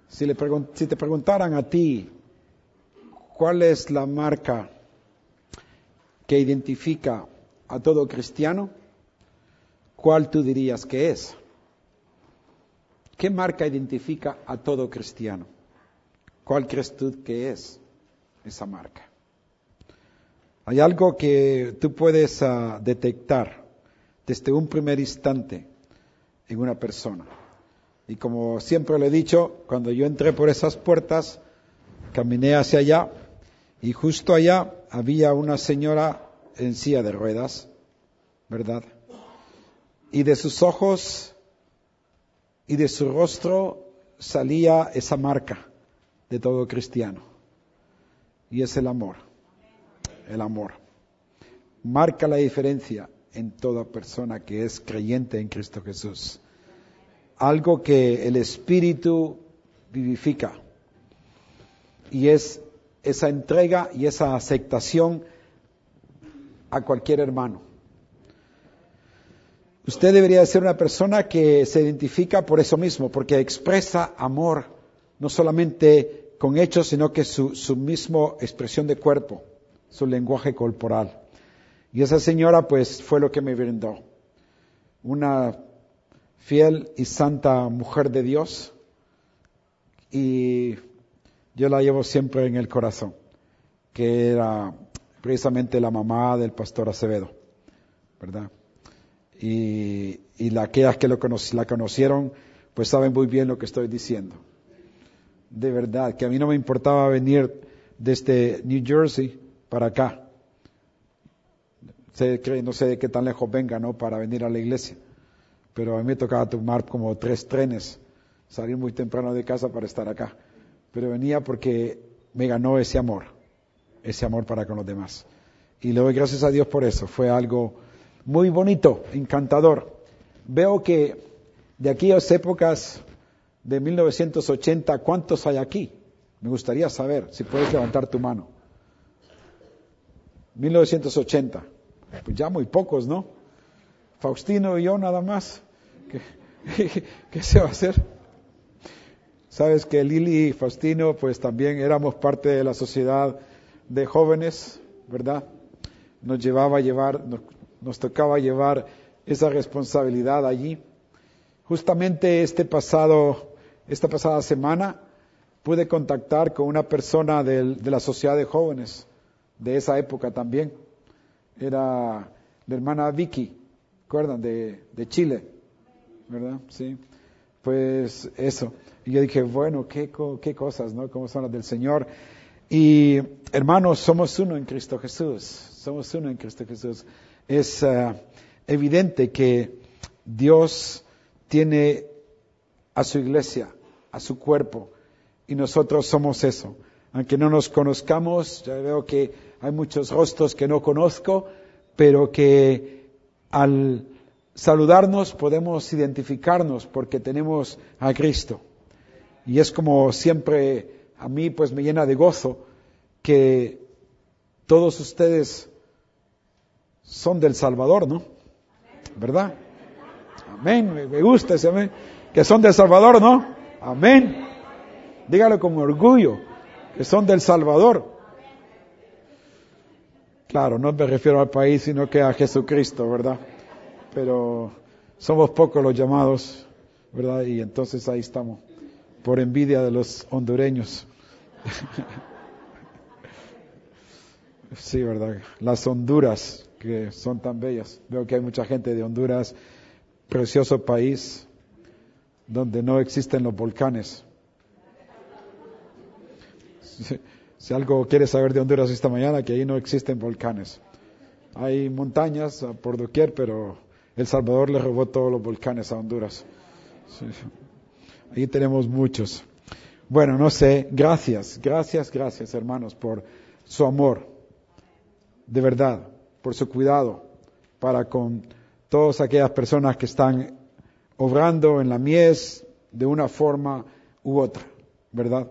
Si te preguntaran a ti, ¿cuál es la marca que identifica a todo cristiano? ¿Cuál tú dirías que es? ¿Qué marca identifica a todo cristiano? ¿Cuál crees tú que es esa marca? Hay algo que tú puedes detectar desde un primer instante en una persona. Y como siempre le he dicho, cuando yo entré por esas puertas, caminé hacia allá y justo allá había una señora en silla de ruedas, ¿verdad? Y de sus ojos y de su rostro salía esa marca de todo cristiano. Y es el amor. El amor. Marca la diferencia en toda persona que es creyente en Cristo Jesús. Algo que el Espíritu vivifica. Y es esa entrega y esa aceptación a cualquier hermano. Usted debería ser una persona que se identifica por eso mismo, porque expresa amor, no solamente con hechos, sino que su mismo expresión de cuerpo, su lenguaje corporal. Y esa señora, pues, fue lo que me brindó. Una fiel y santa mujer de Dios, y yo la llevo siempre en el corazón, que era precisamente la mamá del pastor Acevedo, ¿verdad? Y aquellas que la conocieron, pues saben muy bien lo que estoy diciendo. De verdad, que a mí no me importaba venir desde New Jersey para acá. No sé de qué tan lejos venga, ¿no?, para venir a la iglesia. Pero a mí me tocaba tomar como 3 trenes, salir muy temprano de casa para estar acá. Pero venía porque me ganó ese amor para con los demás. Y le doy gracias a Dios por eso. Fue algo muy bonito, encantador. Veo que de aquellas épocas de 1980, ¿cuántos hay aquí? Me gustaría saber, si puedes levantar tu mano. 1980. Pues ya muy pocos, ¿no? Faustino y yo nada más. ¿Qué se va a hacer? Sabes que Lili y Faustino pues también éramos parte de la sociedad de jóvenes, ¿verdad? Nos tocaba llevar esa responsabilidad allí. Justamente esta pasada semana pude contactar con una persona de la sociedad de jóvenes de esa época también. Era la hermana Vicky, ¿recuerdan? De Chile, ¿verdad? Sí. Pues eso. Y yo dije, bueno, qué cosas, ¿no? Cómo son las del Señor. Y hermanos, somos uno en Cristo Jesús. Somos uno en Cristo Jesús. Es evidente que Dios tiene a su iglesia, a su cuerpo, y nosotros somos eso. Aunque no nos conozcamos, ya veo que hay muchos rostros que no conozco, pero que al saludarnos podemos identificarnos porque tenemos a Cristo. Y es como siempre a mí pues me llena de gozo que todos ustedes son del Salvador, ¿no? ¿Verdad? Amén, me gusta ese amén. Que son del Salvador, ¿no? Amén. Dígalo con orgullo, que son del Salvador. Claro, no me refiero al país, sino que a Jesucristo, ¿verdad? Pero somos pocos los llamados, ¿verdad? Y entonces ahí estamos, por envidia de los hondureños. Sí, ¿verdad? Las Honduras, que son tan bellas. Veo que hay mucha gente de Honduras, precioso país, donde no existen los volcanes. Si algo quieres saber de Honduras esta mañana, que ahí no existen volcanes. Hay montañas por doquier, pero El Salvador le robó todos los volcanes a Honduras. Sí. Ahí tenemos muchos. Bueno, no sé, gracias hermanos por su amor, de verdad, por su cuidado para con todas aquellas personas que están obrando en la mies de una forma u otra, ¿verdad?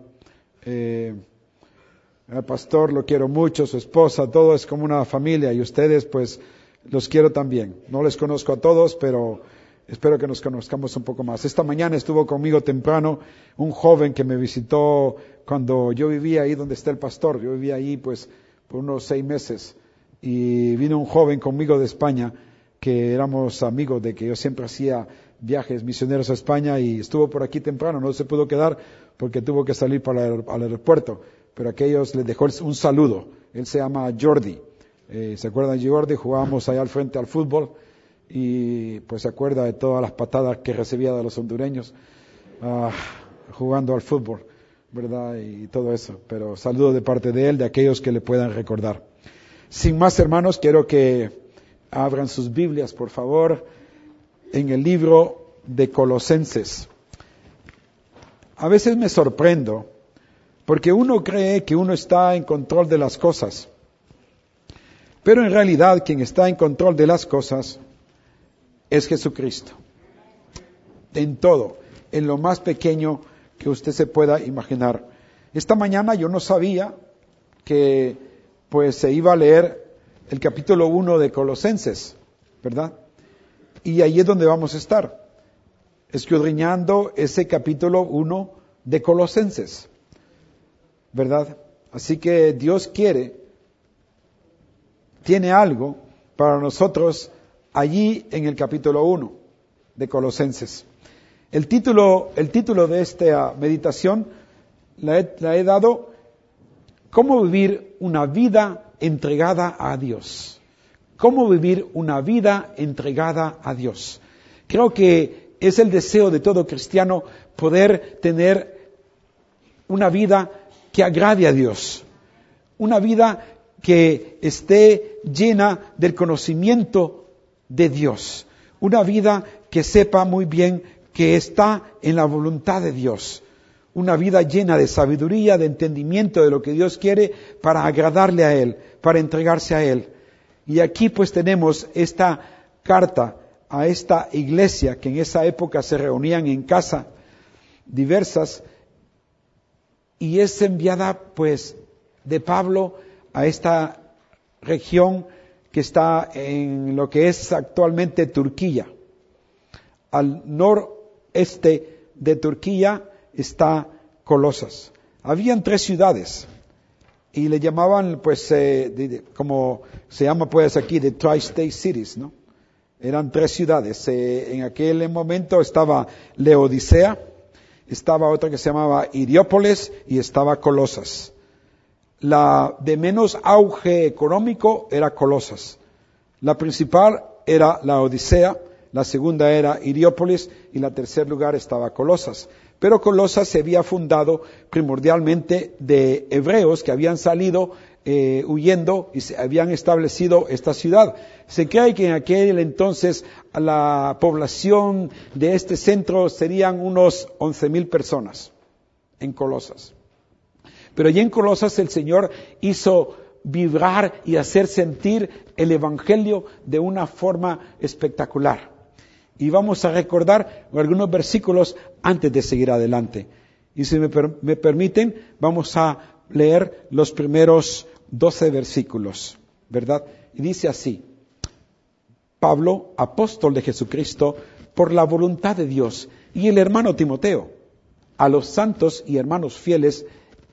El pastor lo quiero mucho, su esposa, todo es como una familia y ustedes pues los quiero también. No les conozco a todos, pero espero que nos conozcamos un poco más. Esta mañana estuvo conmigo temprano un joven que me visitó cuando yo vivía ahí donde está el pastor. Yo vivía ahí pues por unos 6 meses y vino un joven conmigo de España que éramos amigos de que yo siempre hacía viajes misioneros a España y estuvo por aquí temprano. No se pudo quedar porque tuvo que salir para al aeropuerto, pero a aquellos les dejó un saludo. Él se llama Jordi. ¿Se acuerdan de Jordi? Jugábamos allá al frente al fútbol y pues se acuerda de todas las patadas que recibía de los hondureños jugando al fútbol, ¿verdad? Y todo eso. Pero saludo de parte de él, de aquellos que le puedan recordar. Sin más, hermanos, quiero que abran sus Biblias, por favor, en el libro de Colosenses. A veces me sorprendo porque uno cree que uno está en control de las cosas, pero en realidad quien está en control de las cosas es Jesucristo. En todo, en lo más pequeño que usted se pueda imaginar. Esta mañana yo no sabía que pues se iba a leer el capítulo 1 de Colosenses, ¿verdad? Y ahí es donde vamos a estar, escudriñando ese capítulo 1 de Colosenses, ¿verdad? Así que Dios tiene algo para nosotros allí en el capítulo 1 de Colosenses. El título de esta meditación la he dado ¿Cómo vivir una vida entregada a Dios? ¿Cómo vivir una vida entregada a Dios? Creo que es el deseo de todo cristiano poder tener una vida que agrade a Dios, una vida que esté llena del conocimiento de Dios, una vida que sepa muy bien que está en la voluntad de Dios, una vida llena de sabiduría, de entendimiento de lo que Dios quiere para agradarle a Él, para entregarse a Él. Y aquí pues tenemos esta carta a esta iglesia que en esa época se reunían en casa diversas y es enviada pues de Pablo a esta región que está en lo que es actualmente Turquía. Al noreste de Turquía está Colosas. Habían 3 ciudades y le llamaban pues como se llama pues aquí de Tri-State Cities, ¿no? Eran 3 ciudades. En aquel momento estaba Laodicea, estaba otra que se llamaba Hiriópolis y estaba Colosas. La de menos auge económico era Colosas. La principal era Laodicea, la segunda era Hiriópolis y en tercer lugar estaba Colosas. Pero Colosas se había fundado primordialmente de hebreos que habían salido huyendo y se habían establecido esta ciudad. Se cree que en aquel entonces la población de este centro serían unos 11,000 personas en Colosas. Pero allí en Colosas el Señor hizo vibrar y hacer sentir el Evangelio de una forma espectacular. Y vamos a recordar algunos versículos antes de seguir adelante. Y si me permiten, vamos a leer los primeros 12 versículos, ¿verdad? Y dice así: Pablo, apóstol de Jesucristo, por la voluntad de Dios, y el hermano Timoteo, a los santos y hermanos fieles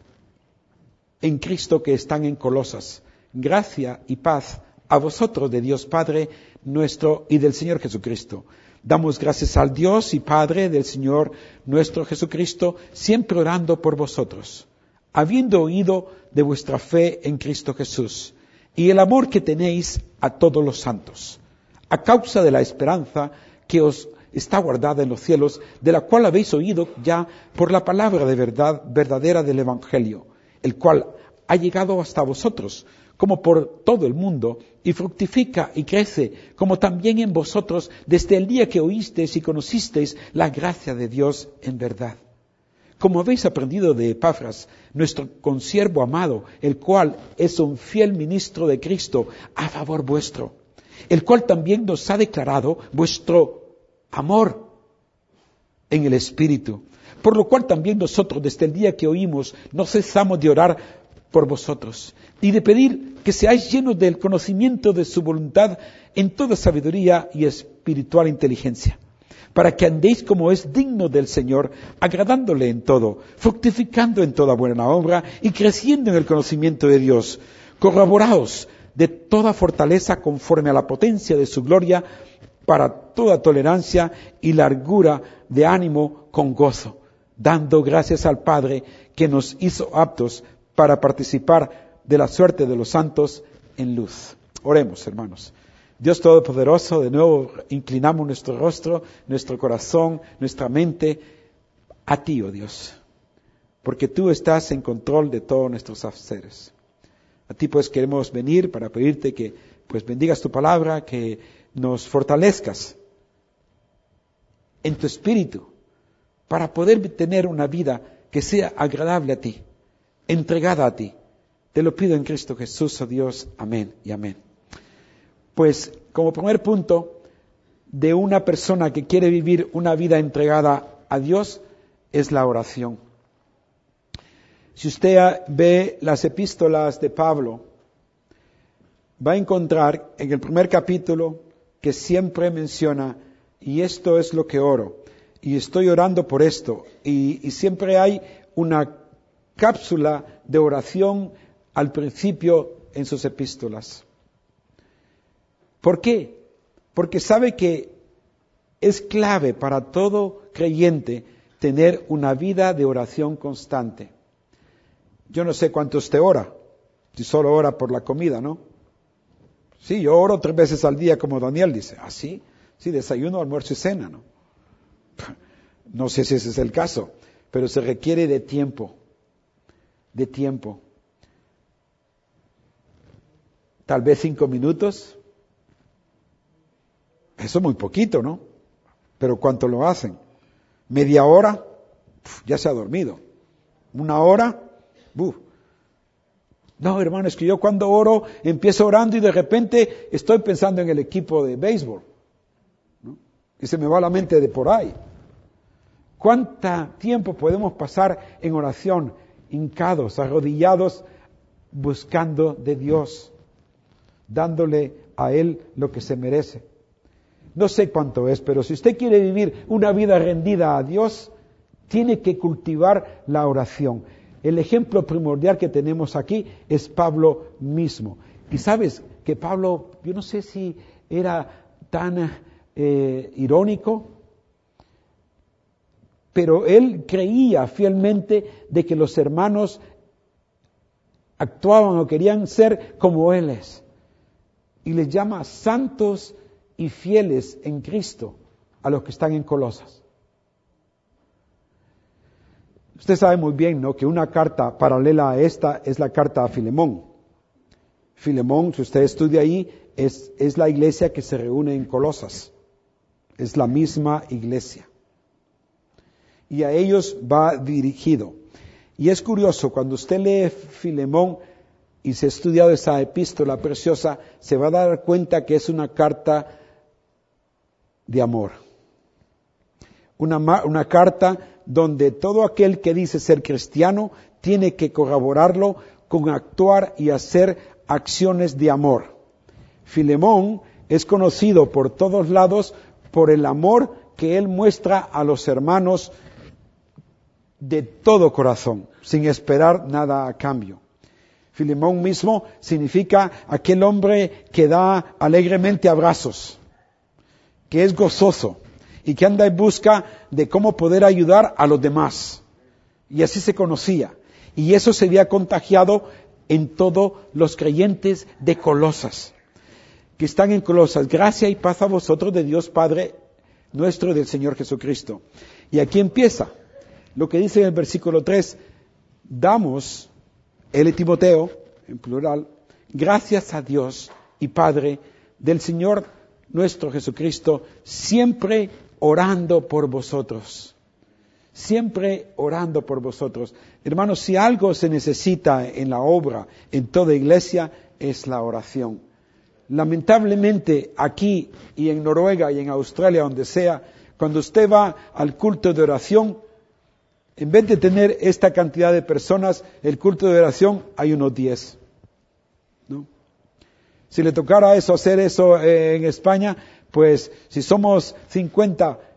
en Cristo que están en Colosas, gracia y paz a vosotros de Dios Padre nuestro y del Señor Jesucristo. Damos gracias al Dios y Padre del Señor nuestro Jesucristo, siempre orando por vosotros, habiendo oído de vuestra fe en Cristo Jesús y el amor que tenéis a todos los santos, a causa de la esperanza que os está guardada en los cielos, de la cual habéis oído ya por la palabra de verdad verdadera del Evangelio, el cual ha llegado hasta vosotros, como por todo el mundo, y fructifica y crece, como también en vosotros, desde el día que oísteis y conocisteis la gracia de Dios en verdad. Como habéis aprendido de Epafras, nuestro consiervo amado, el cual es un fiel ministro de Cristo a favor vuestro, el cual también nos ha declarado vuestro amor en el Espíritu, por lo cual también nosotros, desde el día que oímos, no cesamos de orar por vosotros y de pedir que seáis llenos del conocimiento de su voluntad en toda sabiduría y espiritual inteligencia, para que andéis como es digno del Señor, agradándole en todo, fructificando en toda buena obra y creciendo en el conocimiento de Dios. Corroboraos de toda fortaleza conforme a la potencia de su gloria, para toda tolerancia y largura de ánimo con gozo, dando gracias al Padre que nos hizo aptos para participar de la suerte de los santos en luz. Oremos, hermanos. Dios Todopoderoso, de nuevo inclinamos nuestro rostro, nuestro corazón, nuestra mente a ti, oh Dios, porque tú estás en control de todos nuestros seres. A ti pues queremos venir para pedirte que pues bendigas tu palabra, que nos fortalezcas en tu espíritu para poder tener una vida que sea agradable a ti, entregada a ti. Te lo pido en Cristo Jesús, oh Dios. Amén y amén. Pues como primer punto de una persona que quiere vivir una vida entregada a Dios es la oración. Si usted ve las epístolas de Pablo, va a encontrar en el primer capítulo que siempre menciona, y esto es lo que oro, y estoy orando por esto, y siempre hay una cápsula de oración al principio en sus epístolas. ¿Por qué? Porque sabe que es clave para todo creyente tener una vida de oración constante. Yo no sé cuánto usted ora, si solo ora por la comida, ¿no? Sí, yo oro 3 veces al día, como Daniel dice. ¿Ah, sí? Sí, desayuno, almuerzo y cena, ¿no? No sé si ese es el caso, pero se requiere de tiempo. De tiempo. Tal vez 5 minutos. Eso es muy poquito, ¿no? Pero ¿cuánto lo hacen? ¿Media hora? Ya se ha dormido. 1 hora? No, hermano, es que yo cuando oro, empiezo orando y de repente estoy pensando en el equipo de béisbol, ¿no? Y se me va la mente de por ahí. ¿Cuánto tiempo podemos pasar en oración, hincados, arrodillados, buscando de Dios, dándole a Él lo que se merece? No sé cuánto es, pero si usted quiere vivir una vida rendida a Dios, tiene que cultivar la oración. El ejemplo primordial que tenemos aquí es Pablo mismo. Y sabes que Pablo, yo no sé si era tan irónico, pero él creía fielmente de que los hermanos actuaban o querían ser como él es. Y les llama santos y fieles en Cristo a los que están en Colosas. Usted sabe muy bien, ¿no?, que una carta paralela a esta es la carta a Filemón. Filemón, si usted estudia ahí, es la iglesia que se reúne en Colosas. Es la misma iglesia. Y a ellos va dirigido. Y es curioso, cuando usted lee Filemón y se ha estudiado esa epístola preciosa, se va a dar cuenta que es una carta de amor. Una carta donde todo aquel que dice ser cristiano tiene que corroborarlo con actuar y hacer acciones de amor. Filemón es conocido por todos lados por el amor que él muestra a los hermanos de todo corazón, sin esperar nada a cambio. Filemón mismo significa aquel hombre que da alegremente abrazos, que es gozoso y que anda en busca de cómo poder ayudar a los demás. Y así se conocía. Y eso se había contagiado en todos los creyentes de Colosas, que están en Colosas. Gracia y paz a vosotros de Dios Padre nuestro y del Señor Jesucristo. Y aquí empieza lo que dice en el versículo 3. Damos, él y Timoteo, en plural, gracias a Dios y Padre del Señor nuestro Jesucristo, siempre orando por vosotros. Siempre orando por vosotros. Hermanos, si algo se necesita en la obra, en toda iglesia, es la oración. Lamentablemente, aquí y en Noruega y en Australia, donde sea, cuando usted va al culto de oración, en vez de tener esta cantidad de personas, el culto de oración hay unos 10. ¿No? Si le tocara hacer eso en España, pues si somos 50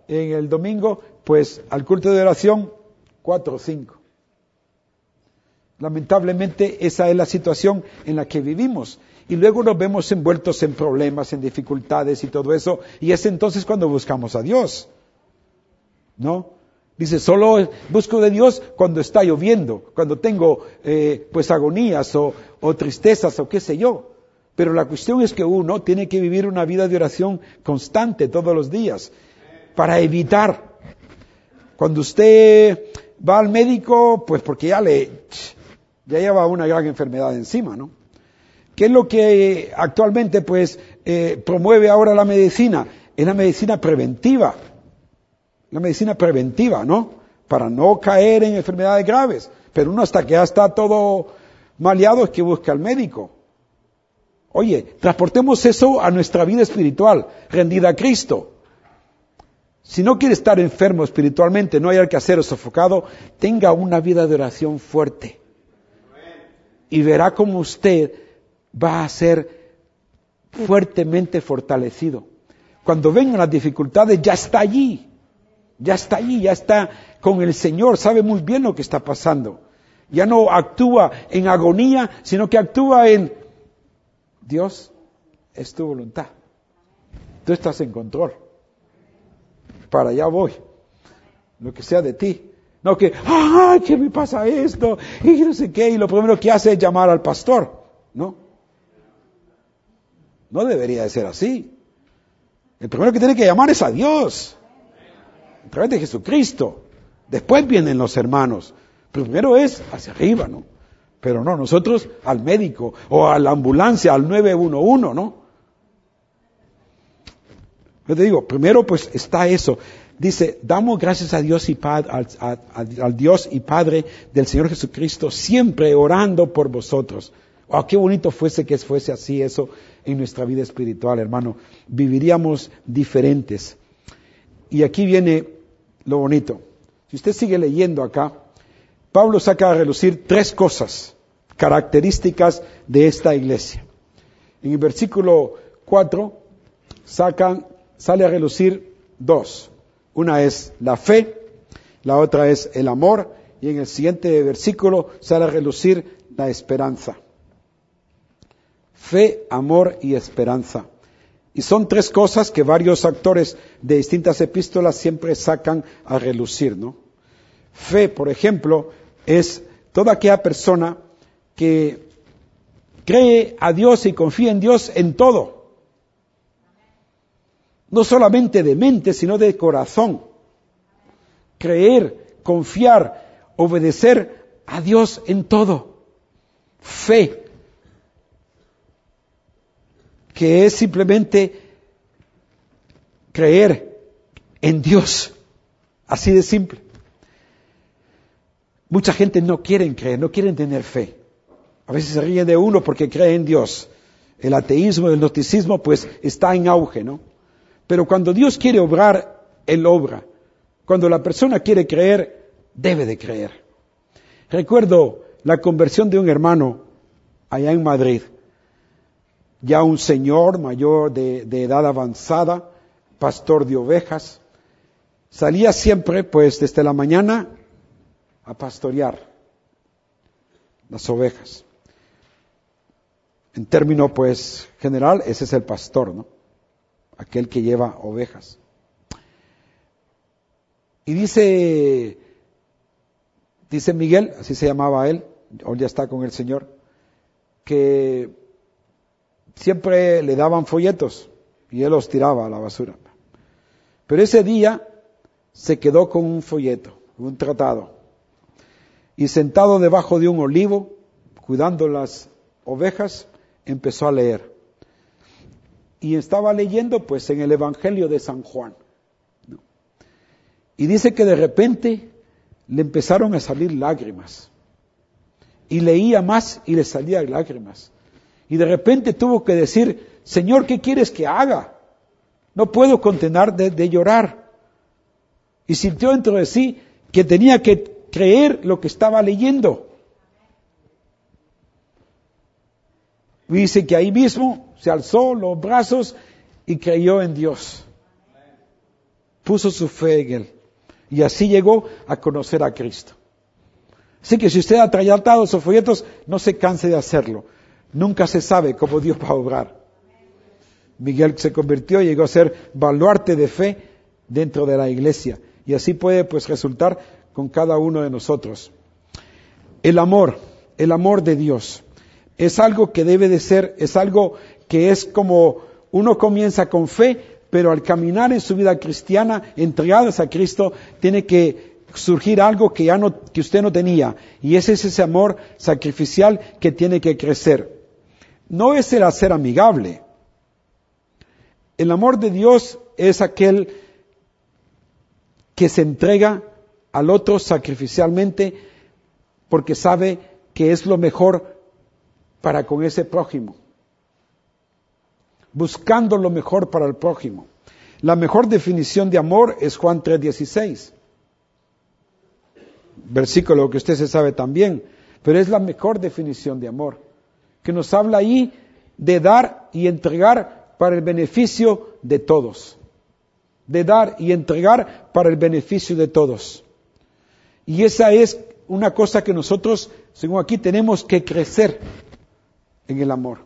en el domingo, pues al culto de oración, 4 o 5. Lamentablemente esa es la situación en la que vivimos. Y luego nos vemos envueltos en problemas, en dificultades y todo eso. Y es entonces cuando buscamos a Dios. ¿No? Dice, solo busco de Dios cuando está lloviendo, cuando tengo pues agonías o tristezas o qué sé yo. Pero la cuestión es que uno tiene que vivir una vida de oración constante todos los días para evitar. Cuando usted va al médico, pues porque ya lleva una gran enfermedad encima, ¿no? ¿Qué es lo que actualmente pues promueve ahora la medicina? Es la medicina preventiva. La medicina preventiva, ¿no? Para no caer en enfermedades graves. Pero uno hasta que ya está todo maleado es que busca al médico. Oye, transportemos eso a nuestra vida espiritual, rendida a Cristo. Si no quiere estar enfermo espiritualmente, no hay que hacer o sofocado, tenga una vida de oración fuerte. Y verá cómo usted va a ser fuertemente fortalecido. Cuando vengan las dificultades, ya está allí. Ya está allí, ya está con el Señor, sabe muy bien lo que está pasando. Ya no actúa en agonía, sino que actúa en Dios, es tu voluntad. Tú estás en control. Para allá voy. Lo que sea de ti. No que, ¡ay, qué me pasa esto! Y no sé qué, y lo primero que hace es llamar al pastor. No. No debería de ser así. El primero que tiene que llamar es a Dios. A través de Jesucristo. Después vienen los hermanos. Primero es hacia arriba, ¿no? Pero no, nosotros al médico o a la ambulancia, al 911, ¿no? Yo te digo, primero pues está eso. Dice, damos gracias a Dios y al Dios y Padre del Señor Jesucristo, siempre orando por vosotros. Oh, qué bonito fuese que fuese así eso en nuestra vida espiritual, hermano. Viviríamos diferentes. Y aquí viene lo bonito. Si usted sigue leyendo acá, Pablo saca a relucir 3 cosas características de esta iglesia. En el versículo 4 sale a relucir 2. Una es la fe, la otra es el amor, y en el siguiente versículo sale a relucir la esperanza. Fe, amor y esperanza. Y son 3 cosas que varios autores de distintas epístolas siempre sacan a relucir, ¿no? Fe, por ejemplo, es toda aquella persona que cree a Dios y confía en Dios en todo. No solamente de mente, sino de corazón. Creer, confiar, obedecer a Dios en todo. Fe, que es simplemente creer en Dios. Así de simple. Mucha gente no quiere creer, no quieren tener fe. A veces se ríen de uno porque cree en Dios. El ateísmo, el gnosticismo, pues está en auge, ¿no? Pero cuando Dios quiere obrar, Él obra. Cuando la persona quiere creer, debe de creer. Recuerdo la conversión de un hermano allá en Madrid. Ya un señor mayor de edad avanzada, pastor de ovejas. Salía siempre, pues, desde la mañana a pastorear las ovejas. En término, pues, general, ese es el pastor, ¿no? Aquel que lleva ovejas. Y dice Miguel, así se llamaba él, hoy ya está con el Señor, que siempre le daban folletos y él los tiraba a la basura. Pero ese día se quedó con un folleto, un tratado. Y sentado debajo de un olivo, cuidando las ovejas, empezó a leer. Y estaba leyendo pues en el Evangelio de San Juan. Y dice que de repente le empezaron a salir lágrimas. Y leía más y le salían lágrimas. Y de repente tuvo que decir, Señor, ¿qué quieres que haga? No puedo contener de llorar. Y sintió dentro de sí que tenía que creer lo que estaba leyendo. Y dice que ahí mismo se alzó los brazos y creyó en Dios. puso su fe en Él. Y así llegó a conocer a Cristo. Así que si usted ha tratado esos folletos, no se canse de hacerlo. Nunca se sabe cómo Dios va a obrar. Miguel se convirtió y llegó a ser baluarte de fe dentro de la iglesia. Y así puede pues resultar con cada uno de nosotros. El amor de Dios, es algo que debe de ser, es algo que es como uno comienza con fe, pero al caminar en su vida cristiana, entregados a Cristo, tiene que surgir algo que usted no tenía, y ese es ese amor sacrificial que tiene que crecer. No es el hacer amigable. El amor de Dios es aquel que se entrega al otro sacrificialmente porque sabe que es lo mejor para con ese prójimo. Buscando lo mejor para el prójimo. La mejor definición de amor es Juan 3:16. Versículo que usted se sabe también, pero es la mejor definición de amor, que nos habla ahí de dar y entregar para el beneficio de todos. De dar y entregar para el beneficio de todos. Y esa es una cosa que nosotros, según aquí, tenemos que crecer en el amor.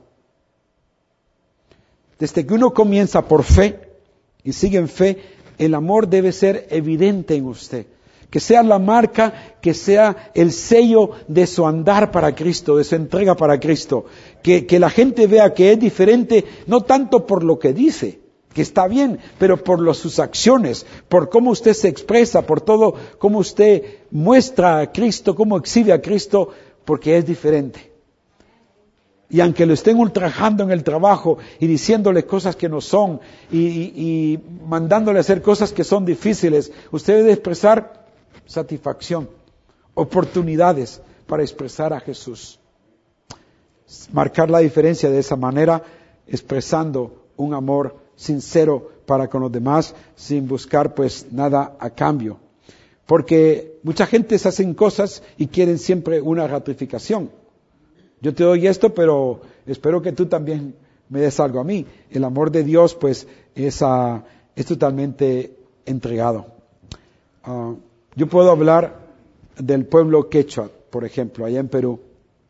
Desde que uno comienza por fe y sigue en fe, el amor debe ser evidente en usted. Que sea la marca, que sea el sello de su andar para Cristo, de su entrega para Cristo. Que la gente vea que es diferente, no tanto por lo que dice, que está bien, pero por sus acciones, por cómo usted se expresa, por todo, cómo usted muestra a Cristo, cómo exhibe a Cristo, porque es diferente. Y aunque lo estén ultrajando en el trabajo y diciéndole cosas que no son y mandándole a hacer cosas que son difíciles, usted debe expresar satisfacción, oportunidades para expresar a Jesús. Marcar la diferencia de esa manera, expresando un amor sincero para con los demás, sin buscar pues nada a cambio. Porque mucha gente se hacen cosas y quieren siempre una gratificación. Yo te doy esto, pero espero que tú también me des algo a mí. El amor de Dios pues es totalmente entregado. Yo puedo hablar del pueblo quechua, por ejemplo, allá en Perú.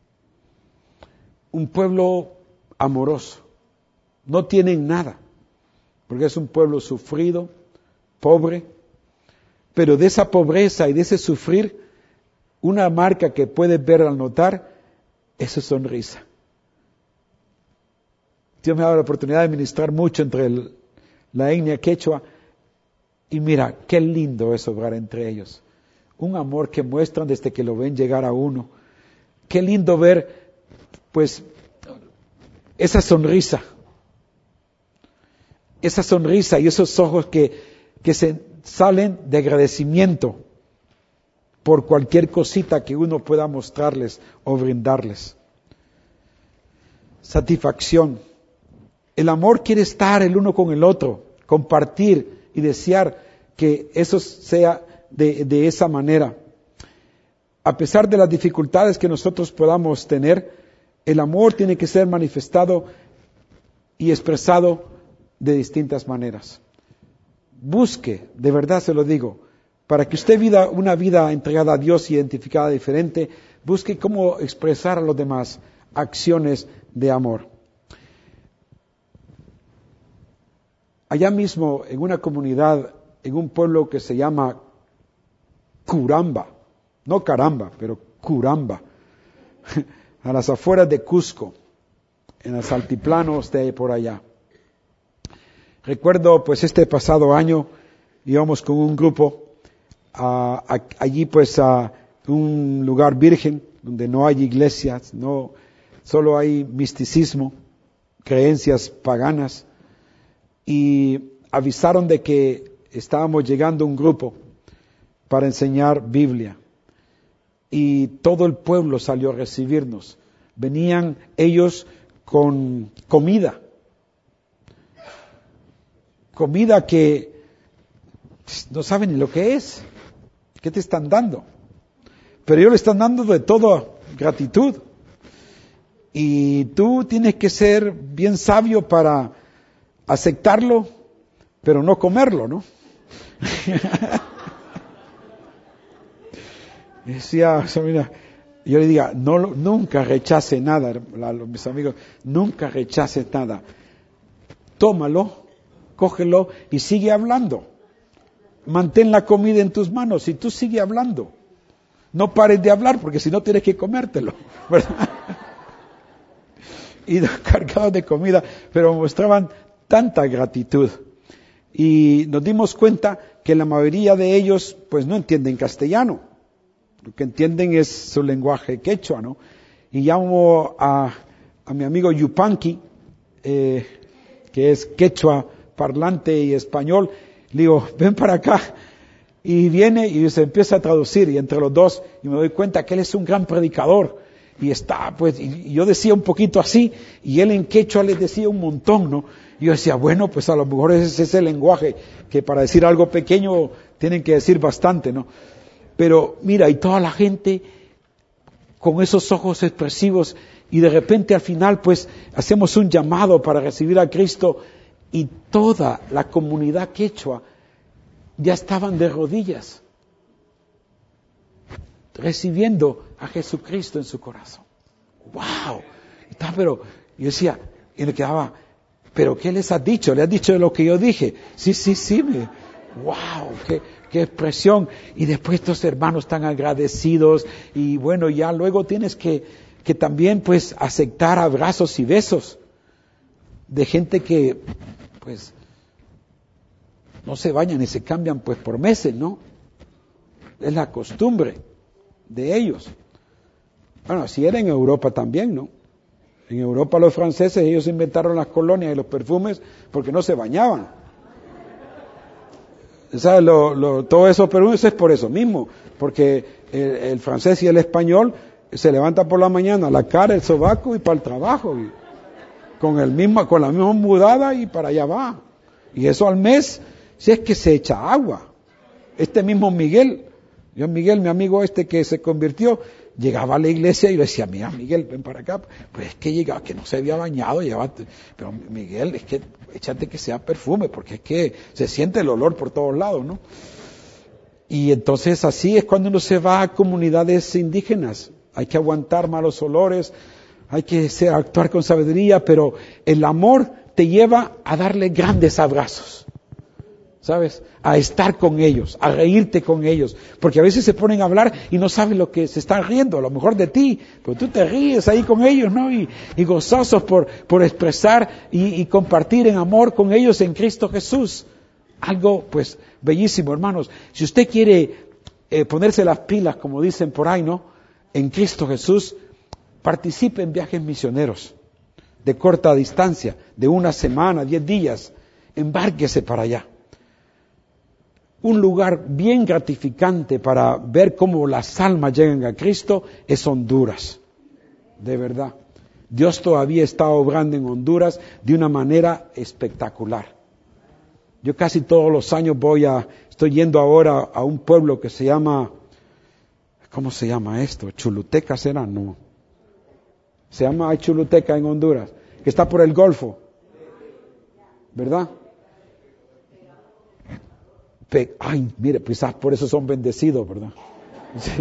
Un pueblo amoroso. No tienen nada, porque es un pueblo sufrido, pobre, pero de esa pobreza y de ese sufrir, una marca que puedes ver al notar es su sonrisa. Dios me ha dado la oportunidad de ministrar mucho entre la etnia quechua, y mira, qué lindo es obrar entre ellos. Un amor que muestran desde que lo ven llegar a uno. Qué lindo ver, pues, esa sonrisa. Esa sonrisa y esos ojos que se salen de agradecimiento por cualquier cosita que uno pueda mostrarles o brindarles. Satisfacción. El amor quiere estar el uno con el otro, compartir y desear que eso sea de esa manera. A pesar de las dificultades que nosotros podamos tener, el amor tiene que ser manifestado y expresado de distintas maneras. Busque, de verdad se lo digo, para que usted viva una vida entregada a Dios, identificada diferente, busque cómo expresar a los demás acciones de amor. Allá mismo, en una comunidad, en un pueblo que se llama Curamba, no Caramba, pero Curamba, a las afueras de Cusco, en los altiplanos de por allá. Recuerdo, pues, este pasado año íbamos con un grupo allí, pues, a un lugar virgen, donde no hay iglesias, no, solo hay misticismo, creencias paganas, y avisaron de que estábamos llegando un grupo para enseñar Biblia. Y todo el pueblo salió a recibirnos. Venían ellos con comida. Comida que no saben ni lo que es. ¿Qué te están dando? Pero ellos le están dando de toda gratitud. Y tú tienes que ser bien sabio para aceptarlo, pero no comerlo, ¿no? Decía, mira, yo le diga, nunca rechace nada, mis amigos, nunca rechaces nada. Tómalo, cógelo y sigue hablando. Mantén la comida en tus manos y tú sigue hablando. No pares de hablar porque si no tienes que comértelo, ¿verdad? Y cargados de comida, pero mostraban tanta gratitud. Y nos dimos cuenta que la mayoría de ellos pues no entienden castellano. Lo que entienden es su lenguaje quechua, ¿no? Y llamo a mi amigo Yupanqui, que es quechua parlante y español. Le digo, ven para acá. Y viene y se empieza a traducir, y entre los dos, y me doy cuenta que él es un gran predicador. Y está, pues, y yo decía un poquito así, y él en quechua les decía un montón, ¿no? Y yo decía, bueno, pues a lo mejor ese es ese lenguaje, que para decir algo pequeño tienen que decir bastante, ¿no? Pero mira, y toda la gente con esos ojos expresivos, y de repente al final, pues, hacemos un llamado para recibir a Cristo, y toda la comunidad quechua ya estaban de rodillas, recibiendo a Jesucristo en su corazón. ¡Wow! Pero yo decía, y le quedaba, ¿pero qué les has dicho? ¿Le has dicho lo que yo dije? Sí. ¡Wow! ¡Qué expresión! Y después estos hermanos tan agradecidos, y bueno, ya luego tienes que también, pues, aceptar abrazos y besos de gente que, pues, no se bañan y se cambian pues por meses, ¿no? Es la costumbre de ellos. Bueno, así era en Europa también, ¿no? En Europa los franceses, ellos inventaron las colonias y los perfumes porque no se bañaban. ¿Sabes? Todo eso perfumes es por eso mismo, porque el francés y el español se levantan por la mañana, la cara, el sobaco y para el trabajo, y con la misma mudada y para allá va. Y eso al mes, si es que se echa agua. Este mismo Miguel, mi amigo que se convirtió, llegaba a la iglesia y le decía, mira Miguel, ven para acá. Pues es que llegaba, que no se había bañado, pero Miguel, es que échate que sea perfume, porque es que se siente el olor por todos lados, ¿no? Y entonces así es cuando uno se va a comunidades indígenas. Hay que aguantar malos olores, hay que actuar con sabiduría, pero el amor te lleva a darle grandes abrazos. ¿Sabes? A estar con ellos, a reírte con ellos, porque a veces se ponen a hablar y no saben lo que se están riendo, a lo mejor de ti, pero tú te ríes ahí con ellos, ¿no? Y gozosos por expresar y compartir en amor con ellos en Cristo Jesús. Algo, pues, bellísimo, hermanos. Si usted quiere ponerse las pilas, como dicen por ahí, ¿no? En Cristo Jesús, participe en viajes misioneros de corta distancia, de 1 semana, 10 días, embárquese para allá. Un lugar bien gratificante para ver cómo las almas llegan a Cristo es Honduras. De verdad. Dios todavía está obrando en Honduras de una manera espectacular. Yo casi todos los años estoy yendo ahora a un pueblo que se llama, ¿cómo se llama esto? ¿Choluteca será? No. Hay Choluteca en Honduras, que está por el Golfo. ¿Verdad? Ay, mire, quizás por eso son bendecidos, ¿verdad? Sí,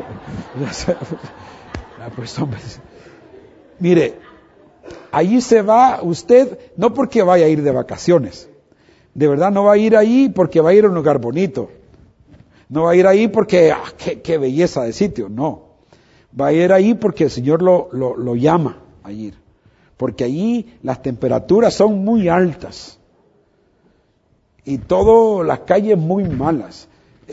pues son bendecidos. Mire, allí se va usted, no porque vaya a ir de vacaciones, de verdad no va a ir ahí porque va a ir a un lugar bonito, no va a ir ahí porque, qué belleza de sitio, no, va a ir ahí porque el Señor lo llama a ir, porque allí las temperaturas son muy altas. Y todo, las calles muy malas.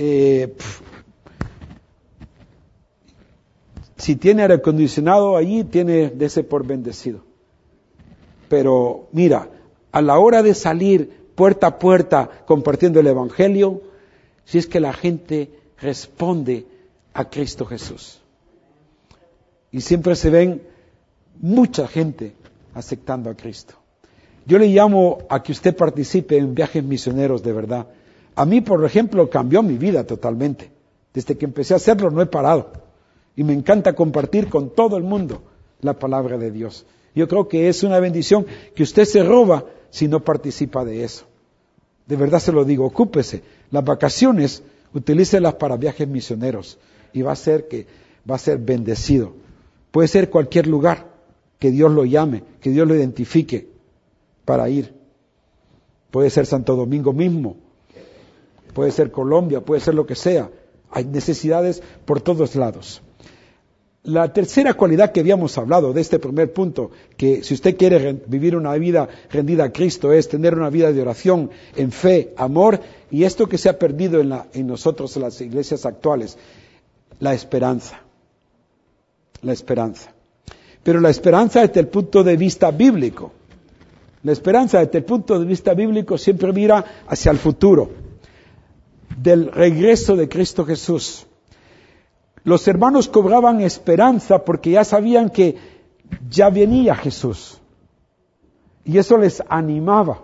Si tiene aire acondicionado allí, tiene de ese por bendecido. Pero mira, a la hora de salir puerta a puerta compartiendo el Evangelio, si es que la gente responde a Cristo Jesús. Y siempre se ven mucha gente aceptando a Cristo. Yo le llamo a que usted participe en viajes misioneros de verdad. A mí, por ejemplo, cambió mi vida totalmente. Desde que empecé a hacerlo no he parado. Y me encanta compartir con todo el mundo la palabra de Dios. Yo creo que es una bendición que usted se roba si no participa de eso. De verdad se lo digo, ocúpese. Las vacaciones, utilícelas para viajes misioneros y va a ser bendecido. Puede ser cualquier lugar que Dios lo llame, que Dios lo identifique para ir. Puede ser Santo Domingo mismo, puede ser Colombia, puede ser lo que sea. Hay necesidades por todos lados. La tercera cualidad que habíamos hablado de este primer punto, que si usted quiere vivir una vida rendida a Cristo, es tener una vida de oración, en fe, amor, y esto que se ha perdido en nosotros, en las iglesias actuales, la esperanza. La esperanza. Pero la esperanza desde el punto de vista bíblico. La esperanza desde el punto de vista bíblico siempre mira hacia el futuro, del regreso de Cristo Jesús. Los hermanos cobraban esperanza porque ya sabían que ya venía Jesús. Y eso les animaba,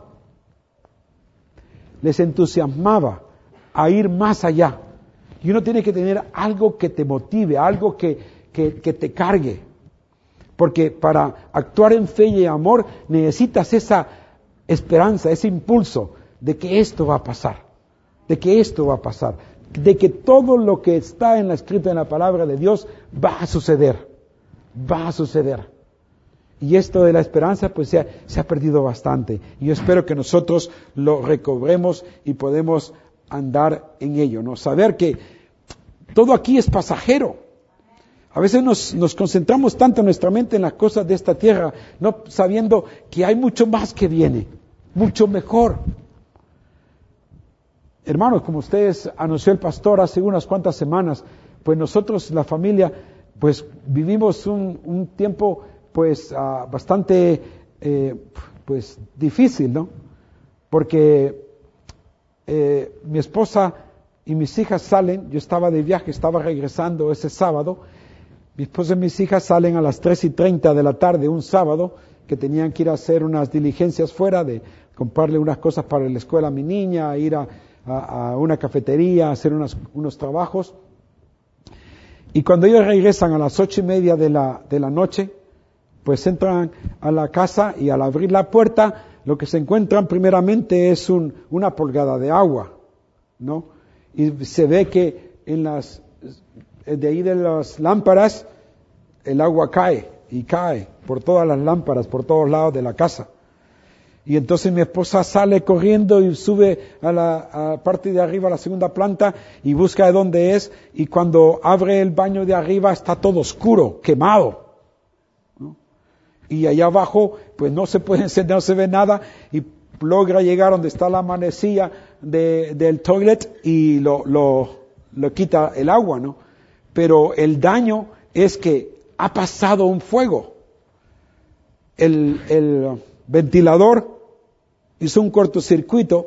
les entusiasmaba a ir más allá. Y uno tiene que tener algo que te motive, algo que te cargue. Porque para actuar en fe y amor necesitas esa esperanza, ese impulso de que esto va a pasar, de que esto va a pasar, de que todo lo que está escrito en la palabra de Dios va a suceder, va a suceder. Y esto de la esperanza pues se ha perdido bastante. Y yo espero que nosotros lo recobremos y podemos andar en ello, ¿no? Saber que todo aquí es pasajero. A veces nos concentramos tanto en nuestra mente en las cosas de esta tierra, no sabiendo que hay mucho más que viene, mucho mejor. Hermanos, como ustedes anunció el pastor hace unas cuantas semanas, pues nosotros, la familia, pues vivimos un tiempo pues bastante pues difícil, ¿no? Porque mi esposa y mis hijas salen, yo estaba de viaje, estaba regresando ese sábado. Mi esposa y mis hijas salen a las 3:30 de la tarde un sábado, que tenían que ir a hacer unas diligencias fuera, de comprarle unas cosas para la escuela a mi niña, ir a una cafetería, a hacer unos trabajos. Y cuando ellos regresan a las 8:30 de la noche, pues entran a la casa y al abrir la puerta, lo que se encuentran primeramente es una pulgada de agua, ¿no? Y se ve que de ahí de las lámparas, el agua cae por todas las lámparas, por todos lados de la casa. Y entonces mi esposa sale corriendo y sube a la parte de arriba, a la segunda planta, y busca de dónde es, y cuando abre el baño de arriba está todo oscuro, quemado, ¿no? Y allá abajo, pues no se puede encender, no se ve nada, y logra llegar donde está la manecilla del toilet y lo quita el agua, ¿no? Pero el daño es que ha pasado un fuego. El ventilador hizo un cortocircuito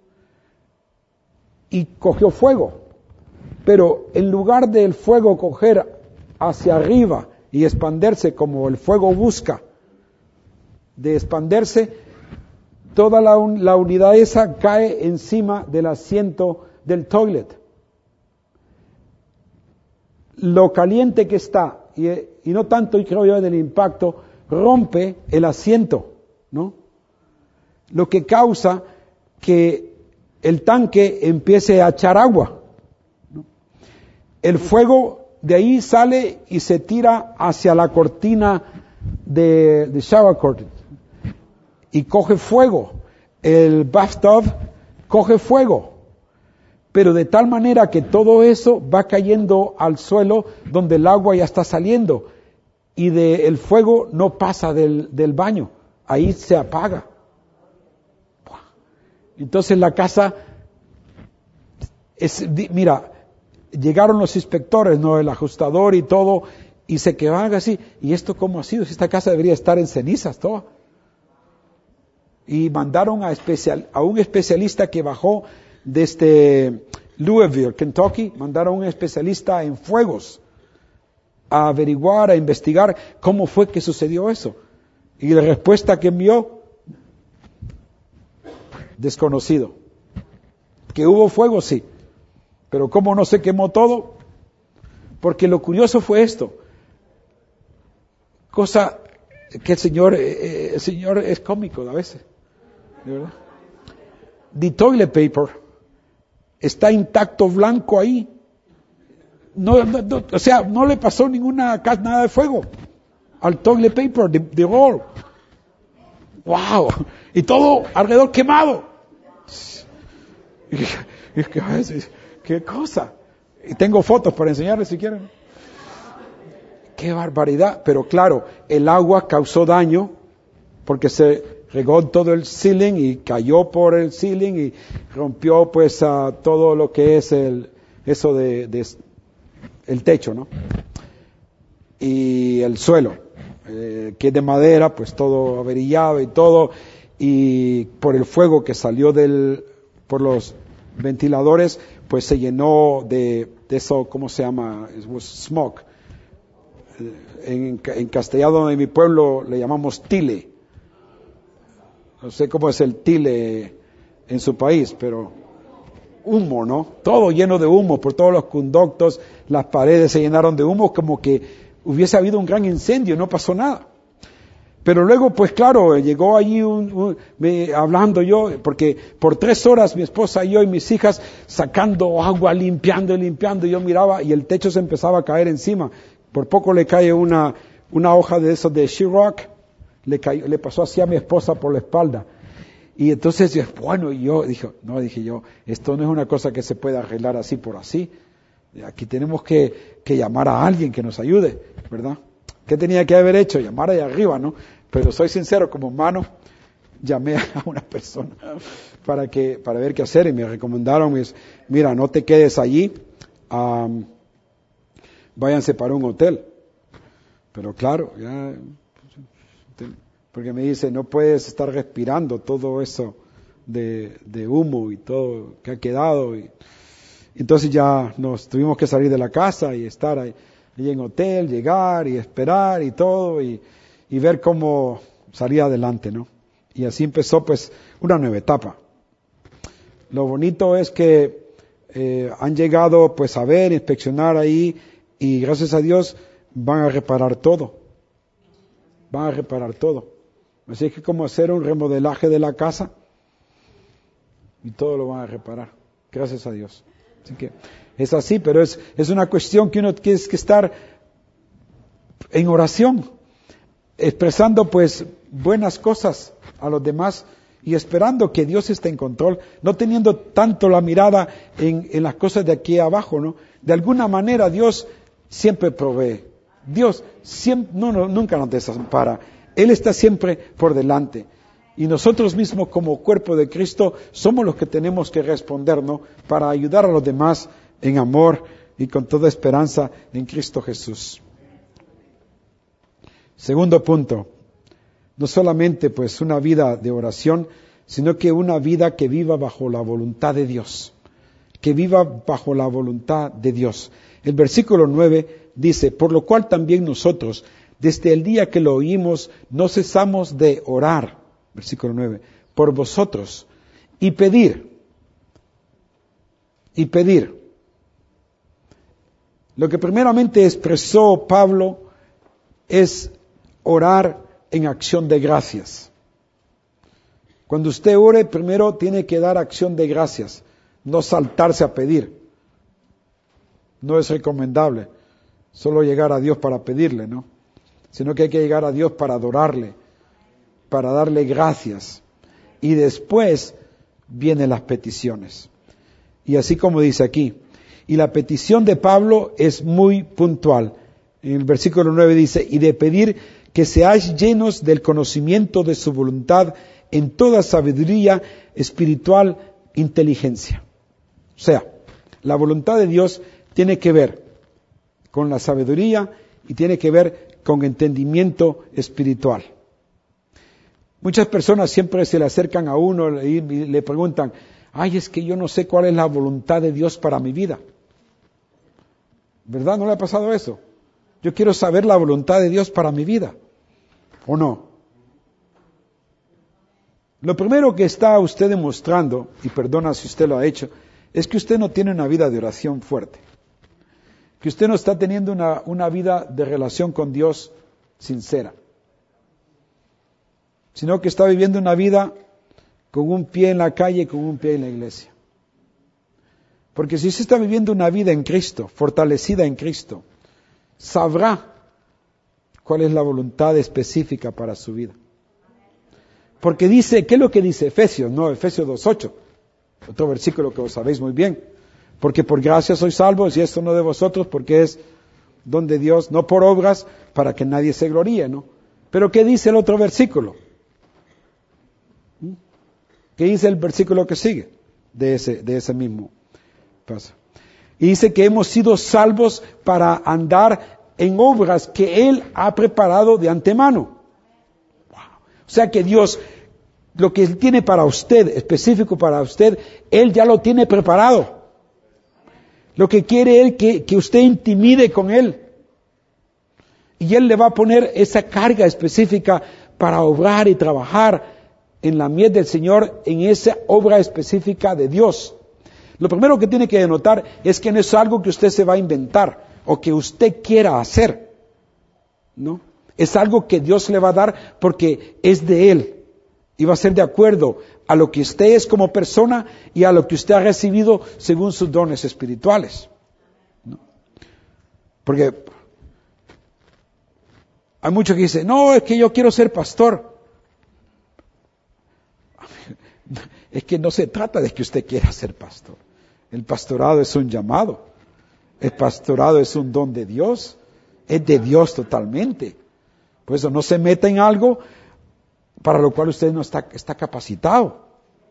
y cogió fuego. Pero en lugar del fuego coger hacia arriba y expandirse como el fuego busca de expandirse, toda la unidad esa cae encima del asiento del toilet. Lo caliente que está, y no tanto, y creo yo, del impacto, rompe el asiento, ¿no? Lo que causa que el tanque empiece a echar agua, ¿no? El fuego de ahí sale y se tira hacia la cortina de shower curtain y coge fuego. El bathtub coge fuego. Pero de tal manera que todo eso va cayendo al suelo donde el agua ya está saliendo y el fuego no pasa del baño, ahí se apaga. Entonces la casa, mira, llegaron los inspectores, ¿no? El ajustador y todo, y se quedaban así. ¿Y esto cómo ha sido? Si esta casa debería estar en cenizas toda. Y mandaron a un especialista que bajó desde Louisville, Kentucky, mandaron a un especialista en fuegos a averiguar, a investigar cómo fue que sucedió eso. Y la respuesta que envió, desconocido. Que hubo fuego, sí, pero cómo no se quemó todo. Porque lo curioso fue esto, cosa que el Señor es cómico a veces, ¿verdad? The toilet paper está intacto, blanco ahí. O sea, no le pasó nada de fuego al toilet paper de roll. ¡Wow! Y todo alrededor quemado. ¿Qué cosa? Y tengo fotos para enseñarles si quieren. ¡Qué barbaridad! Pero claro, el agua causó daño porque se regó todo el ceiling y cayó por el ceiling y rompió pues todo lo que es el techo, ¿no? Y el suelo, que es de madera, pues todo averillado y todo, y por el fuego que salió por los ventiladores, pues se llenó de eso, ¿cómo se llama? It was smoke. En castellano de mi pueblo le llamamos tile. No sé cómo es el tile en su país, pero humo, ¿no? Todo lleno de humo por todos los conductos, las paredes se llenaron de humo como que hubiese habido un gran incendio, no pasó nada. Pero luego, pues claro, llegó allí hablando yo, porque por 3 horas mi esposa y yo y mis hijas sacando agua, limpiando, yo miraba y el techo se empezaba a caer encima. Por poco le cae una hoja de esos de sheetrock, le pasó así a mi esposa por la espalda. Y entonces, bueno, y yo dije yo, esto no es una cosa que se pueda arreglar así por así. Aquí tenemos que llamar a alguien que nos ayude, ¿verdad? ¿Qué tenía que haber hecho? Llamar allá arriba, ¿no? Pero soy sincero, como humano, llamé a una persona para ver qué hacer y me recomendaron, mira, no te quedes allí, váyanse para un hotel. Pero claro, porque me dice, no puedes estar respirando todo eso de humo y todo que ha quedado. Y entonces ya nos tuvimos que salir de la casa y estar ahí en hotel, llegar y esperar y todo y ver cómo salía adelante, ¿no? Y así empezó pues una nueva etapa. Lo bonito es que han llegado pues a ver, inspeccionar ahí y gracias a Dios van a reparar todo. Así que como hacer un remodelaje de la casa y todo lo van a reparar, gracias a Dios. Así que es así, pero es una cuestión que uno tiene que estar en oración, expresando pues buenas cosas a los demás y esperando que Dios esté en control, no teniendo tanto la mirada en las cosas de aquí abajo, ¿no? De alguna manera Dios siempre provee. Dios nunca nos desampara. Él está siempre por delante. Y nosotros mismos como cuerpo de Cristo somos los que tenemos que responder, ¿no? Para ayudar a los demás en amor y con toda esperanza en Cristo Jesús. Segundo punto, no solamente pues una vida de oración, sino que una vida que viva bajo la voluntad de Dios. Que viva bajo la voluntad de Dios. El versículo 9 dice, por lo cual también nosotros, desde el día que lo oímos, no cesamos de orar, versículo 9, por vosotros, y pedir. Lo que primeramente expresó Pablo es orar en acción de gracias. Cuando usted ore, primero tiene que dar acción de gracias, no saltarse a pedir. No es recomendable solo llegar a Dios para pedirle, ¿no? Sino que hay que llegar a Dios para adorarle, para darle gracias. Y después vienen las peticiones. Y así como dice aquí, y la petición de Pablo es muy puntual. En el versículo 9 dice, y de pedir que seáis llenos del conocimiento de su voluntad en toda sabiduría espiritual, inteligencia. O sea, la voluntad de Dios tiene que ver con la sabiduría y tiene que ver con entendimiento espiritual. Muchas personas siempre se le acercan a uno y le preguntan, ay, es que yo no sé cuál es la voluntad de Dios para mi vida. ¿Verdad? ¿No le ha pasado eso? Yo quiero saber la voluntad de Dios para mi vida. ¿O no? Lo primero que está usted demostrando, y perdona si usted lo ha hecho, es que usted no tiene una vida de oración fuerte. Que usted no está teniendo una vida de relación con Dios sincera. Sino que está viviendo una vida con un pie en la calle y con un pie en la iglesia. Porque si usted está viviendo una vida en Cristo, fortalecida en Cristo, sabrá cuál es la voluntad específica para su vida. Porque dice, ¿qué es lo que dice Efesios? No, Efesios 2:8, otro versículo que vos sabéis muy bien. Porque por gracia sois salvos y esto no de vosotros, porque es don de Dios, no por obras, para que nadie se gloríe, ¿no? Pero ¿qué dice el otro versículo? ¿Qué dice el versículo que sigue de ese mismo paso? Y dice que hemos sido salvos para andar en obras que Él ha preparado de antemano. Wow. O sea que Dios, lo que Él tiene para usted, específico para usted, Él ya lo tiene preparado. Lo que quiere Él que usted intimide con Él. Y Él le va a poner esa carga específica para obrar y trabajar en la mies del Señor, en esa obra específica de Dios. Lo primero que tiene que notar es que no es algo que usted se va a inventar o que usted quiera hacer, ¿no? Es algo que Dios le va a dar porque es de Él y va a ser de acuerdo a lo que usted es como persona y a lo que usted ha recibido según sus dones espirituales, ¿no? Porque hay muchos que dicen, no, es que yo quiero ser pastor. Es que no se trata de que usted quiera ser pastor. El pastorado es un llamado. El pastorado es un don de Dios. Es de Dios totalmente. Por eso no se meta en algo para lo cual usted no está capacitado.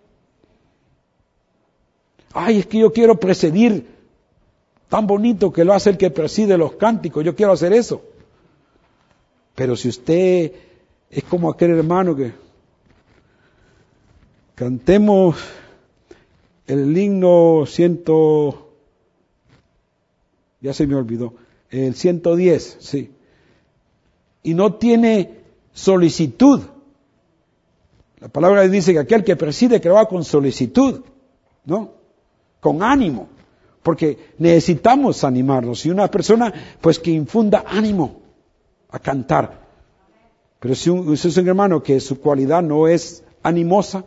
Ay, es que yo quiero presidir. Tan bonito que lo hace el que preside los cánticos. Yo quiero hacer eso. Pero si usted es como aquel hermano que cantemos el himno ya se me olvidó, el 110, sí. Y no tiene solicitud. La palabra dice que aquel que preside que lo haga con solicitud, ¿no? Con ánimo. Porque necesitamos animarnos. Y una persona, pues que infunda ánimo a cantar. Pero si usted es un hermano que su cualidad no es animosa,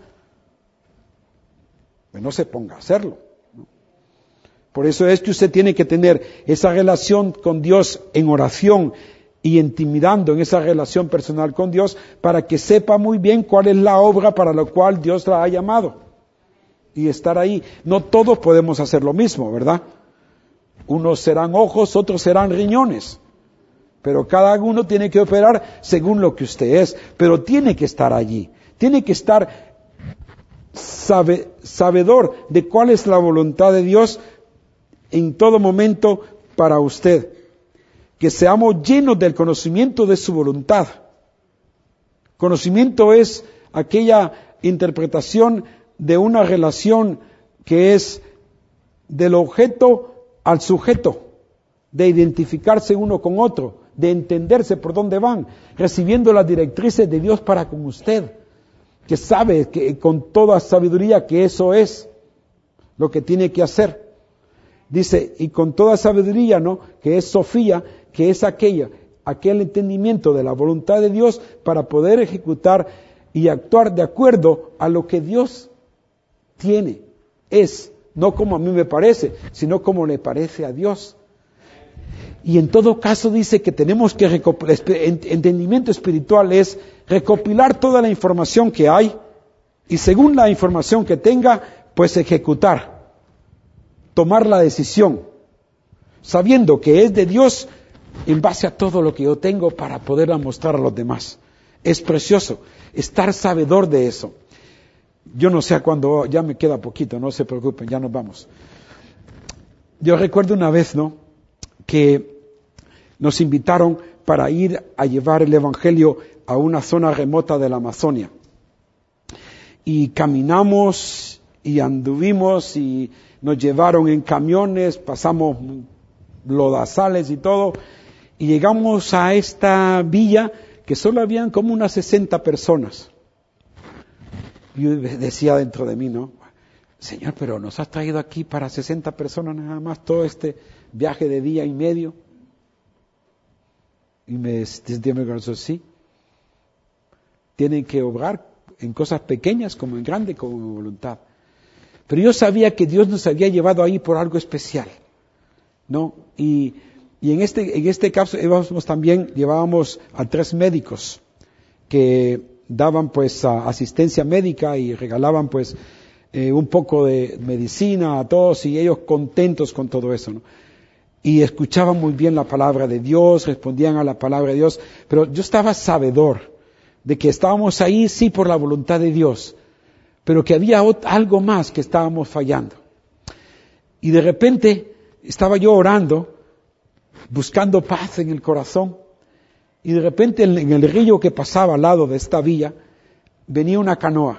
pues no se ponga a hacerlo, ¿no? Por eso es que usted tiene que tener esa relación con Dios en oración y intimidando en esa relación personal con Dios para que sepa muy bien cuál es la obra para la cual Dios la ha llamado y estar ahí. No todos podemos hacer lo mismo, ¿verdad? Unos serán ojos, otros serán riñones, pero cada uno tiene que operar según lo que usted es, pero tiene que estar allí, tiene que estar sabedor de cuál es la voluntad de Dios en todo momento para usted. Que seamos llenos del conocimiento de su voluntad. Conocimiento es aquella interpretación de una relación que es del objeto al sujeto, de identificarse uno con otro, de entenderse por dónde van, recibiendo las directrices de Dios para con usted, que sabe que con toda sabiduría que eso es lo que tiene que hacer. Dice, y con toda sabiduría, ¿no? Que es Sofía, que es aquel entendimiento de la voluntad de Dios para poder ejecutar y actuar de acuerdo a lo que Dios tiene, es, no como a mí me parece, sino como le parece a Dios. Y en todo caso dice que tenemos que entendimiento espiritual es recopilar toda la información que hay y según la información que tenga, pues ejecutar, tomar la decisión, sabiendo que es de Dios en base a todo lo que yo tengo para poderla mostrar a los demás. Es precioso estar sabedor de eso. Yo no sé cuándo, ya me queda poquito, no se preocupen, ya nos vamos. Yo recuerdo una vez, ¿no?, que nos invitaron para ir a llevar el Evangelio a una zona remota de la Amazonia. Y caminamos y anduvimos y nos llevaron en camiones, pasamos lodazales y todo, y llegamos a esta villa que solo habían como unas 60 personas. Yo decía dentro de mí, ¿no?, Señor, pero nos has traído aquí para 60 personas nada más todo este viaje de día y medio. Y me decía mi corazón, sí, tienen que obrar en cosas pequeñas como en grandes, como en voluntad. Pero yo sabía que Dios nos había llevado ahí por algo especial, ¿no? Y en este caso llevábamos a 3 médicos que daban pues asistencia médica y regalaban pues un poco de medicina a todos, y ellos contentos con todo eso, ¿no? Y escuchaban muy bien la palabra de Dios, respondían a la palabra de Dios, pero yo estaba sabedor de que estábamos ahí sí por la voluntad de Dios, pero que había algo más que estábamos fallando. Y de repente estaba yo orando, buscando paz en el corazón, y de repente en el río que pasaba al lado de esta villa, venía una canoa,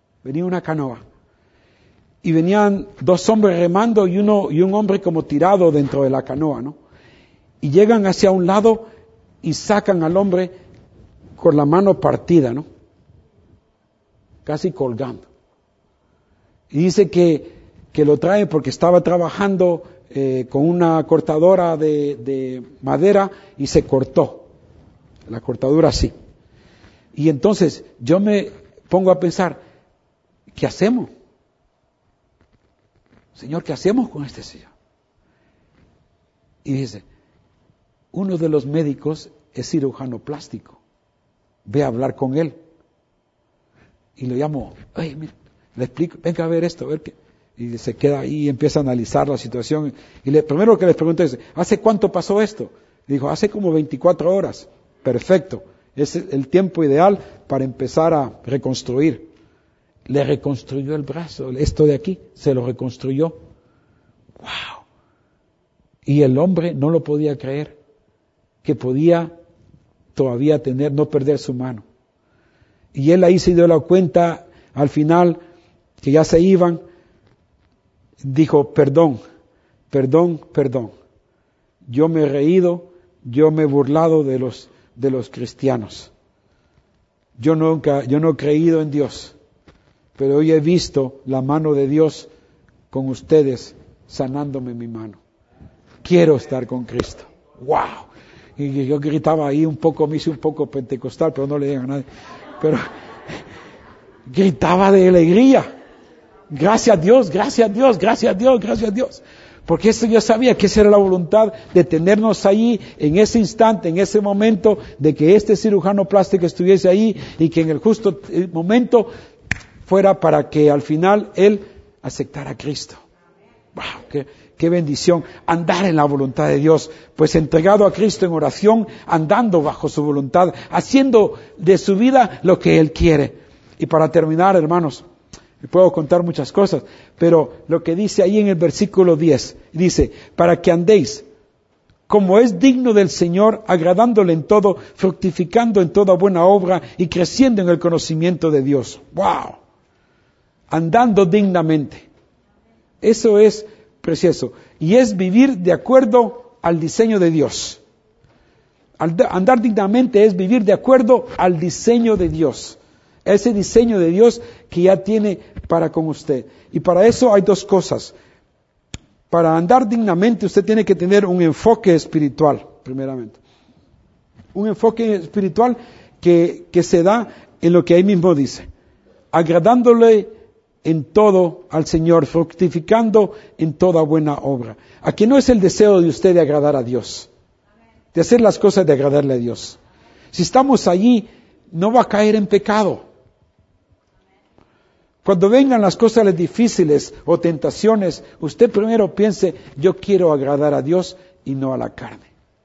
y venían 2 hombres remando y un hombre como tirado dentro de la canoa, ¿no? Y llegan hacia un lado y sacan al hombre con la mano partida, ¿no? Casi colgando. Y dice que lo traen porque estaba trabajando con una cortadora de madera y se cortó. La cortadura así. Y entonces yo me pongo a pensar, ¿qué hacemos? Señor, ¿qué hacemos con este señor? Y dice, uno de los médicos es cirujano plástico. Ve a hablar con él. Y lo llamo, oye, mira, le explico, venga a ver esto, a ver qué. Y se queda ahí y empieza a analizar la situación. Y primero que les pregunto es, ¿hace cuánto pasó esto? Y dijo, hace como 24 horas. Perfecto. Es el tiempo ideal para empezar a reconstruir. Le reconstruyó el brazo, esto de aquí, se lo reconstruyó. ¡Wow! Y el hombre no lo podía creer, que podía todavía no perder su mano. Y él ahí se dio la cuenta, al final, que ya se iban, dijo, perdón. Yo me he reído, yo me he burlado de los cristianos. Yo no he creído en Dios. Pero hoy he visto la mano de Dios con ustedes sanándome mi mano. Quiero estar con Cristo. ¡Wow! Y yo gritaba ahí me hice un poco pentecostal, pero no le digan a nadie. Pero gritaba de alegría. Gracias a Dios. Porque eso yo sabía que esa era la voluntad de tenernos ahí en ese instante, en ese momento, de que este cirujano plástico estuviese ahí y que en el justo momento fuera para que al final él aceptara a Cristo. ¡Wow! ¡Qué bendición! Andar en la voluntad de Dios, pues entregado a Cristo en oración, andando bajo su voluntad, haciendo de su vida lo que Él quiere. Y para terminar, hermanos, puedo contar muchas cosas, pero lo que dice ahí en el versículo 10, dice, para que andéis como es digno del Señor, agradándole en todo, fructificando en toda buena obra y creciendo en el conocimiento de Dios. ¡Wow! Andando dignamente. Eso es precioso. Y es vivir de acuerdo al diseño de Dios. Andar dignamente es vivir de acuerdo al diseño de Dios. Ese diseño de Dios que ya tiene para con usted. Y para eso hay 2 cosas. Para andar dignamente usted tiene que tener un enfoque espiritual, primeramente. Un enfoque espiritual que se da en lo que ahí mismo dice. Agradándole en todo al Señor, fructificando en toda buena obra. Aquí no es el deseo de usted de agradar a Dios, de hacer las cosas de agradarle a Dios. Si estamos allí, no va a caer en pecado. Cuando vengan las cosas difíciles o tentaciones, usted primero piense, yo quiero agradar a Dios y no a la carne.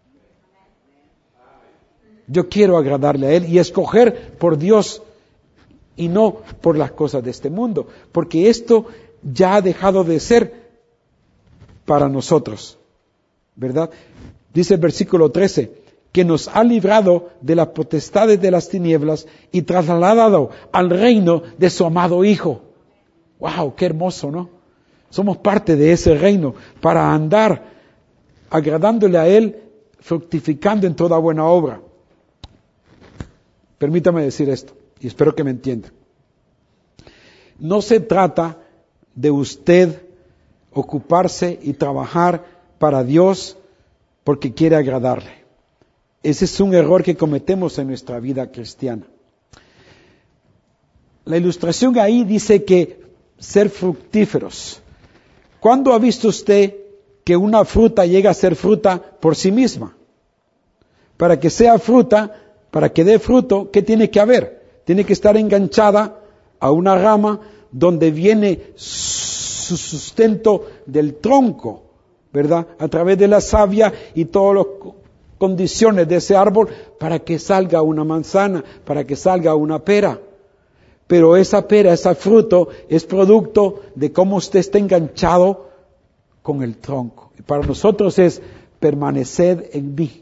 Yo quiero agradarle a Él y escoger por Dios y no por las cosas de este mundo, porque esto ya ha dejado de ser para nosotros, ¿verdad? Dice el versículo 13, que nos ha librado de las potestades de las tinieblas y trasladado al reino de su amado Hijo. ¡Wow! ¡Qué hermoso!, ¿no? Somos parte de ese reino para andar agradándole a Él, fructificando en toda buena obra. Permítame decir esto, y espero que me entienda. No se trata de usted ocuparse y trabajar para Dios porque quiere agradarle. Ese es un error que cometemos en nuestra vida cristiana. La ilustración ahí dice que ser fructíferos. ¿Cuándo ha visto usted que una fruta llega a ser fruta por sí misma? Para que sea fruta, para que dé fruto, ¿qué tiene que haber? Tiene que estar enganchada a una rama donde viene su sustento del tronco, ¿verdad? A través de la savia y todas las condiciones de ese árbol para que salga una manzana, para que salga una pera. Pero esa pera, ese fruto, es producto de cómo usted está enganchado con el tronco. Y para nosotros es permanecer en mí.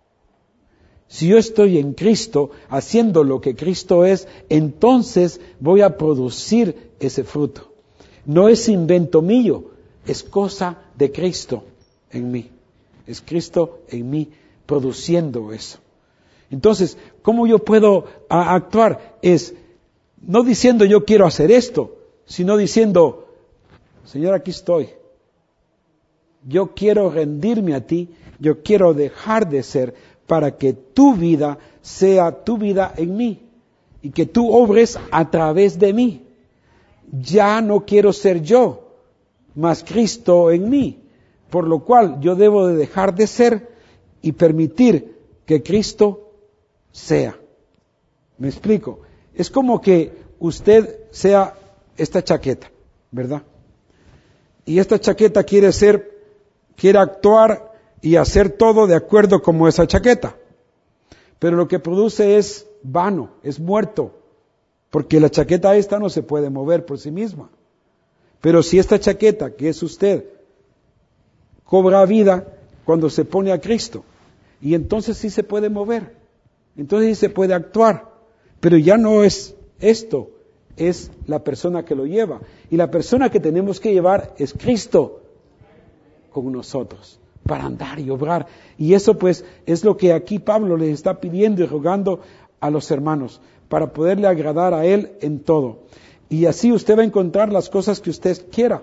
Si yo estoy en Cristo, haciendo lo que Cristo es, entonces voy a producir ese fruto. No es invento mío, es cosa de Cristo en mí. Es Cristo en mí produciendo eso. Entonces, ¿cómo yo puedo actuar? Es no diciendo yo quiero hacer esto, sino diciendo, Señor, aquí estoy. Yo quiero rendirme a ti, yo quiero dejar de ser para que tu vida sea tu vida en mí y que tú obres a través de mí. Ya no quiero ser yo, mas Cristo en mí, por lo cual yo debo de dejar de ser y permitir que Cristo sea. ¿Me explico? Es como que usted sea esta chaqueta, ¿verdad? Y esta chaqueta quiere actuar y hacer todo de acuerdo como esa chaqueta. Pero lo que produce es vano, es muerto, porque la chaqueta esta no se puede mover por sí misma. Pero si esta chaqueta, que es usted, cobra vida cuando se pone a Cristo, y entonces sí se puede mover, entonces sí se puede actuar, pero ya no es esto, es la persona que lo lleva. Y la persona que tenemos que llevar es Cristo con nosotros, para andar y obrar. Y eso pues es lo que aquí Pablo les está pidiendo y rogando a los hermanos, para poderle agradar a Él en todo. Y así usted va a encontrar las cosas que usted quiera.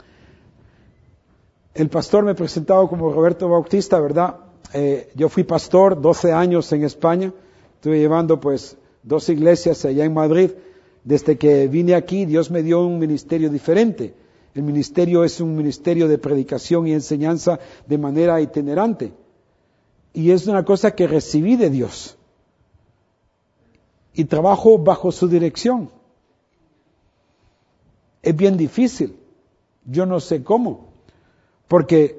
El pastor me presentaba como Roberto Bautista, ¿verdad? Yo fui pastor 12 años en España, estuve llevando pues 2 iglesias allá en Madrid. Desde que vine aquí, Dios me dio un ministerio diferente. El ministerio es un ministerio de predicación y enseñanza de manera itinerante. Y es una cosa que recibí de Dios. Y trabajo bajo su dirección. Es bien difícil. Yo no sé cómo. Porque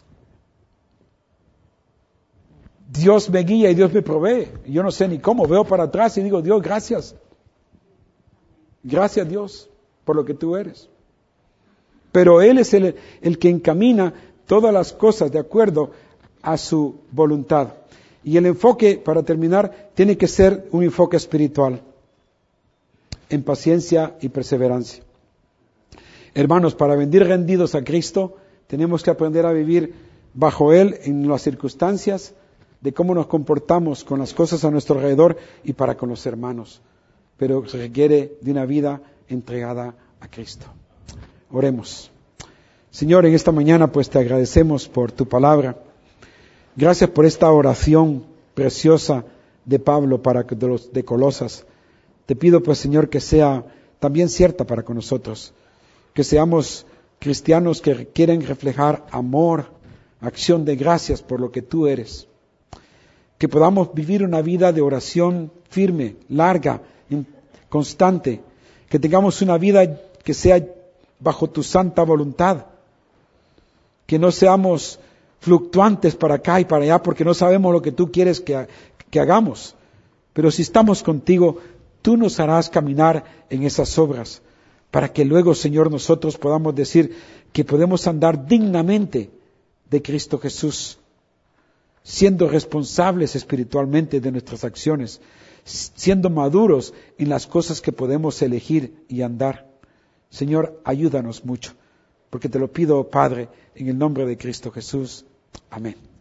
Dios me guía y Dios me provee. Yo no sé ni cómo. Veo para atrás y digo, Dios, gracias. Gracias, Dios, por lo que tú eres. Pero Él es el que encamina todas las cosas de acuerdo a su voluntad. Y el enfoque, para terminar, tiene que ser un enfoque espiritual, en paciencia y perseverancia. Hermanos, para venir rendidos a Cristo, tenemos que aprender a vivir bajo Él en las circunstancias de cómo nos comportamos con las cosas a nuestro alrededor y para con los hermanos. Pero se requiere de una vida entregada a Cristo. Oremos. Señor, en esta mañana pues te agradecemos por tu palabra. Gracias por esta oración preciosa de Pablo para los de Colosas. Te pido pues, Señor, que sea también cierta para con nosotros. Que seamos cristianos que quieren reflejar amor, acción de gracias por lo que tú eres. Que podamos vivir una vida de oración firme, larga, constante. Que tengamos una vida que sea bajo tu santa voluntad. Que no seamos fluctuantes para acá y para allá porque no sabemos lo que tú quieres que hagamos. Pero si estamos contigo, tú nos harás caminar en esas obras para que luego, Señor, nosotros podamos decir que podemos andar dignamente de Cristo Jesús, siendo responsables espiritualmente de nuestras acciones, siendo maduros en las cosas que podemos elegir y andar. Señor, ayúdanos mucho, porque te lo pido, Padre, en el nombre de Cristo Jesús. Amén.